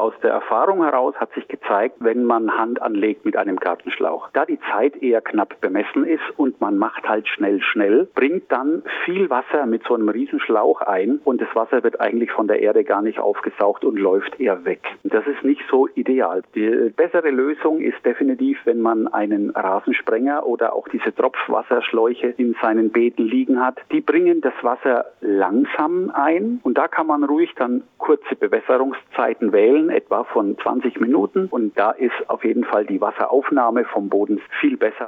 aus der Erfahrung heraus hat sich gezeigt, wenn man Hand anlegt mit einem Gartenschlauch, da die Zeit eher knapp bemessen ist und man macht halt schnell, bringt dann viel Wasser mit so einem Riesenschlauch ein und das Wasser wird eigentlich von der Erde gar nicht aufgesaugt und läuft eher weg. Das ist nicht so ideal. Die bessere Lösung ist definitiv, wenn man einen Rasensprenger oder auch diese Tropfwasserschläuche in seinen Beeten liegen hat. Die bringen das Wasser langsam ein und da kann man ruhig dann kurze Bewässerungszeiten wählen, etwa von 20 Minuten und da ist auf jeden Fall die Wasseraufnahme vom Boden viel besser.